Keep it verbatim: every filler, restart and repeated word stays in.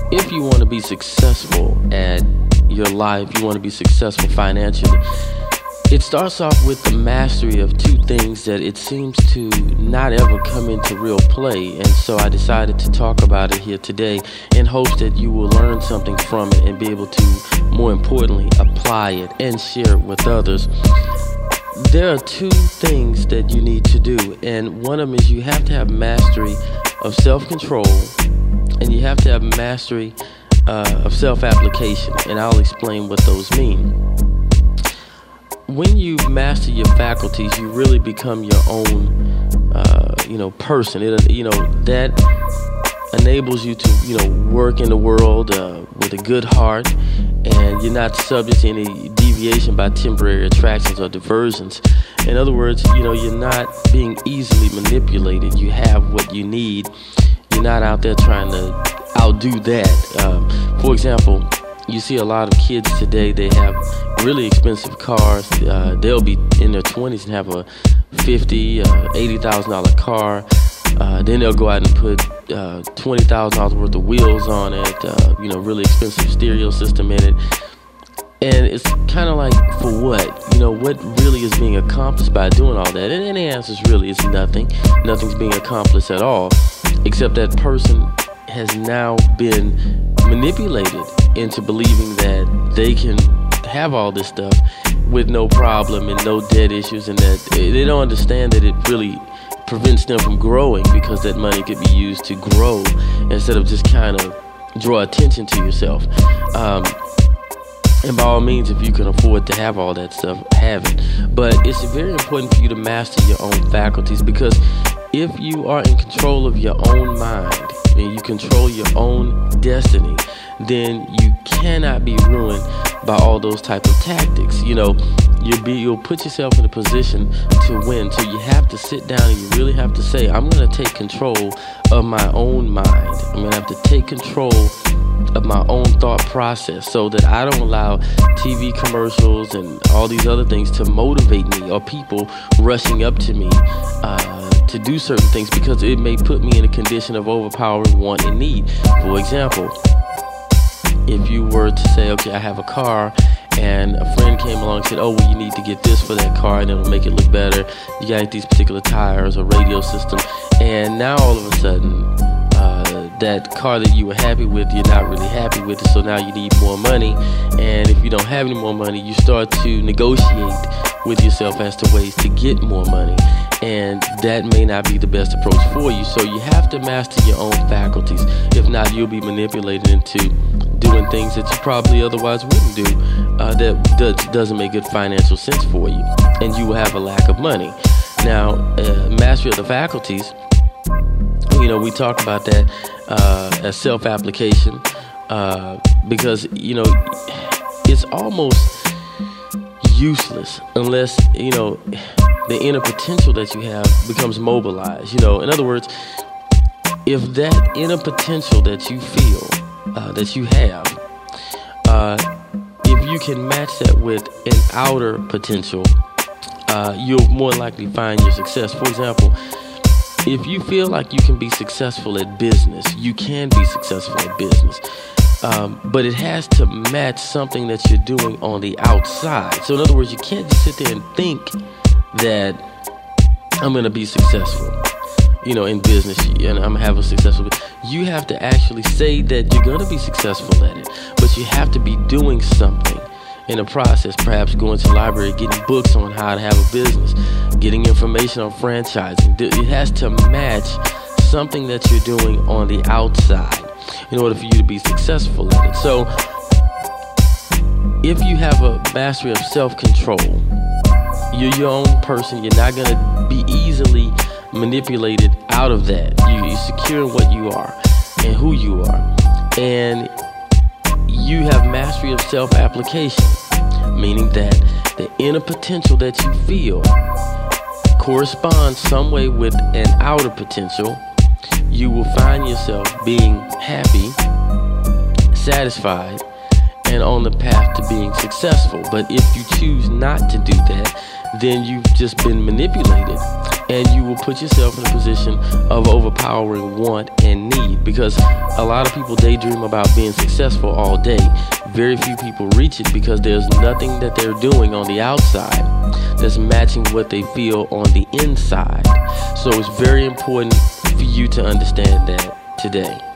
if you want to be successful at your life, you want to be successful financially, it starts off with the mastery of two things that it seems to not ever come into real play. And so I decided to talk about it here today in hopes that you will learn something from it and be able to, more importantly, apply it and share it with others. There are two things that you need to do, and one of them is you have to have mastery of self-control, and you have to have mastery uh, of self-application, and I'll explain what those mean. When you master your faculties, you really become your own, uh, you know, person. It, you know, that enables you to, you know, work in the world uh, with a good heart, and you're not subject to any deviation by temporary attractions or diversions. In other words, you know, you're not being easily manipulated. You have what you need. You're not out there trying to outdo that. Um, for example, you see a lot of kids today, they have really expensive cars. Uh, they'll be in their twenties and have a fifty thousand dollars, uh, eighty thousand dollars car. Uh, then they'll go out and put uh, twenty thousand dollars worth of wheels on it, uh, you know, really expensive stereo system in it. And it's kind of like, for what? You know, what really is being accomplished by doing all that? And, and the answer is really, it's nothing. Nothing's being accomplished at all, except that person has now been manipulated into believing that they can have all this stuff with no problem and no debt issues, and that they don't understand that it really prevents them from growing, because that money could be used to grow instead of just kind of draw attention to yourself. Um, and by all means, if you can afford to have all that stuff, have it. But it's very important for you to master your own faculties, because if you are in control of your own mind and you control your own destiny, then you cannot be ruined by all those type of tactics. You know, you'll be you'll put yourself in a position to win. So you have to sit down and you really have to say, I'm going to take control of my own mind. I'm going to have to take control of my own thought process, so that I don't allow T V commercials and all these other things to motivate me, or people rushing up to me uh, to do certain things, because it may put me in a condition of overpowering want and need. For example, if you were to say, okay, I have a car, and a friend came along and said, oh, well, you need to get this for that car, and it'll make it look better. You got these particular tires or radio system, and now all of a sudden, uh, that car that you were happy with, you're not really happy with it, so now you need more money. And if you don't have any more money, you start to negotiate with yourself as to ways to get more money, and that may not be the best approach for you. So you have to master your own faculties. If not, you'll be manipulated into doing things that you probably otherwise wouldn't do, uh, that does, doesn't make good financial sense for you, and you will have a lack of money. Now, uh, mastery of the faculties, you know, we talk about that uh, as self-application, uh, because, you know, it's almost useless unless, you know, the inner potential that you have becomes mobilized. You know, in other words, if that inner potential that you feel, uh, that you have, uh, if you can match that with an outer potential, uh, you'll more likely find your success. For example, if you feel like you can be successful at business, you can be successful at business. Um, but it has to match something that you're doing on the outside. So in other words, you can't just sit there and think that I'm going to be successful, you know, in business, and I'm having a successful. You have to actually say that you're going to be successful at it, but you have to be doing something in the process. Perhaps going to the library, getting books on how to have a business, getting information on franchising. It has to match something that you're doing on the outside in order for you to be successful at it. So if you have a mastery of self-control, you're your own person. You're not going to be easily manipulated out of that. You, you're secure in what you are and who you are. And you have mastery of self-application, meaning that the inner potential that you feel corresponds some way with an outer potential. You will find yourself being happy, satisfied, and and on the path to being successful. But if you choose not to do that, then you've just been manipulated, and you will put yourself in a position of overpowering want and need, because a lot of people daydream about being successful all day. Very few people reach it because there's nothing that they're doing on the outside that's matching what they feel on the inside. So it's very important for you to understand that today.